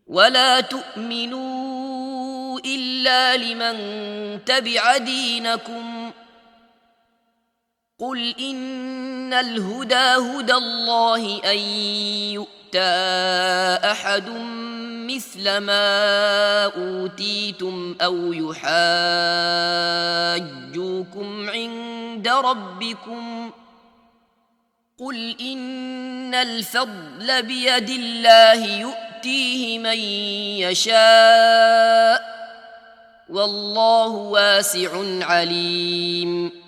ولا تؤمنوا إلا لمن تبع دينكم قل إن الهدى هدى الله أن يؤتى أحد مثل ما أوتيتم أو يحاجوكم عند ربكم قل إن الفضل بيد الله يؤتيه من يشاء والله واسع عليم